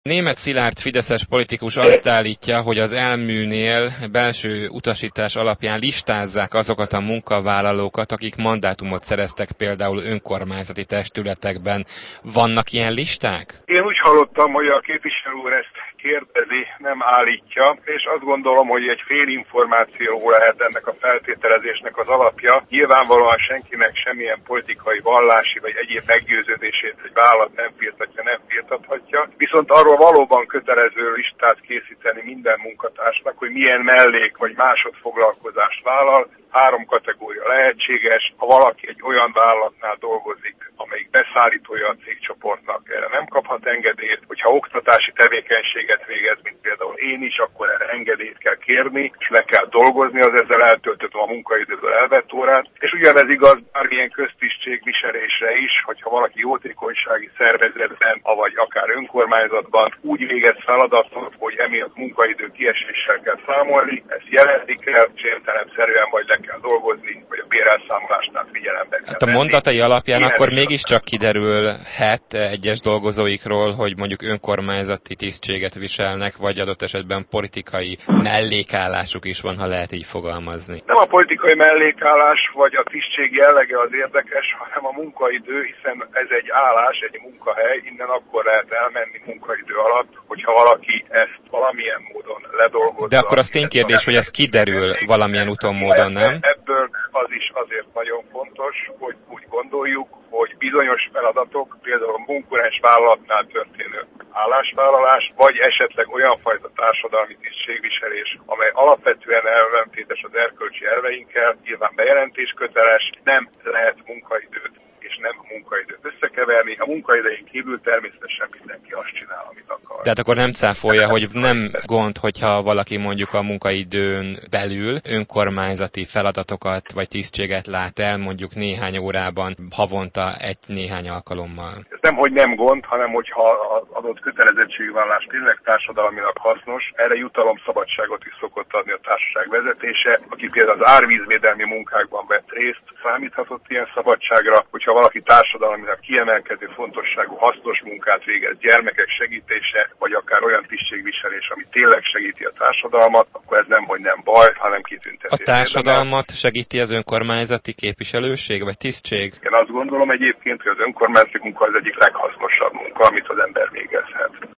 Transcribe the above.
Németh Szilárd fideszes politikus azt állítja, hogy az elműnél belső utasítás alapján listázzák azokat a munkavállalókat, akik mandátumot szereztek például önkormányzati testületekben. Vannak ilyen listák? Én úgy hallottam, hogy a képviselő úr ezt kérdezi, nem állítja, és azt gondolom, hogy egy félinformáció lehet ennek a feltételezésnek az alapja. Nyilvánvalóan senkinek semmilyen politikai, vallási vagy egyéb meggyőződését egy vállalat nem firtatja, nem firtathatja. Viszont arról valóban kötelező listát készíteni minden munkatársnak, hogy milyen mellék vagy másodfoglalkozást vállal. 3 kategória lehetséges, ha valaki egy olyan vállalatnál dolgozik, amelyik beszállítója a cégcsoportnak, erre nem kaphat engedélyt, hogyha oktatási tevékenységet végez, mint például én is, akkor erre engedélyt kell kérni, és le kell dolgozni az ezzel eltöltött a munkaidőből elvett órát. És ugyanez igaz bármilyen köztisztségviselésre is, hogyha valaki jótékonysági szervezetben, vagy akár önkormányzatban úgy végez feladatot, hogy emiatt munkaidő kieséssel kell számolni, ezt jelenni kell, és értelemszerűen vagy le kell dolgozni, vagy a bérelszámolásnál figyelembe kell Hát a mondatai alapján akkor mégiscsak kiderülhet egyes dolgozóikról, hogy mondjuk önkormányzati tisztséget viselnek, vagy adott esetben politikai mellékállásuk is van, ha lehet így fogalmazni. Nem a politikai mellékállás vagy a tisztség jellege az érdekes, hanem a munkaidő, hiszen ez egy állás, egy munkahely, innen akkor lehet elmenni munkaidő alatt, hogyha valaki ezt valamilyen módon ledolgozza. De akkor az ténykérdés, hogy ez kiderül valamilyen úton módon, nem? Ebből az is azért nagyon fontos, hogy úgy gondoljuk, hogy bizonyos feladatok, például a konkurens vállalatnál történő állásvállalás, vagy esetleg olyan fajta társadalmi tisztségviselés, amely alapvetően ellentétes az erkölcsi elveinkkel, nyilván bejelentésköteles, nem lehet munkaidőt és nem munkaidőt összekeverni. A munkaidején kívül természetesen mindenki azt csinál, amit akar. Tehát akkor nem cáfolja, hogy nem gond, hogyha valaki mondjuk a munkaidőn belül önkormányzati feladatokat vagy tisztséget lát el, mondjuk néhány órában, havonta néhány alkalommal. Ez nem, hogy nem gond, hanem hogyha az adott kötelezettségvállalás tényleg társadalmilag hasznos, erre jutalomszabadságot is szokott adni a társaság vezetése, aki például az árvízvédelmi munkákban vett részt, számíthatott ilyen szabadságra, hogyha valaki társadalmilag kiemelkedő fontosságú hasznos munkát végez, gyermekek segítése, vagy akár olyan tisztségviselés, ami tényleg segíti a társadalmat, akkor ez nem, hogy nem baj, hanem kitüntetés. A társadalmat segíti az önkormányzati képviselőség, vagy tisztség? Én azt gondolom egyébként, hogy az önkormányzati munka az egyik leghasznosabb munka, amit az ember végezhet.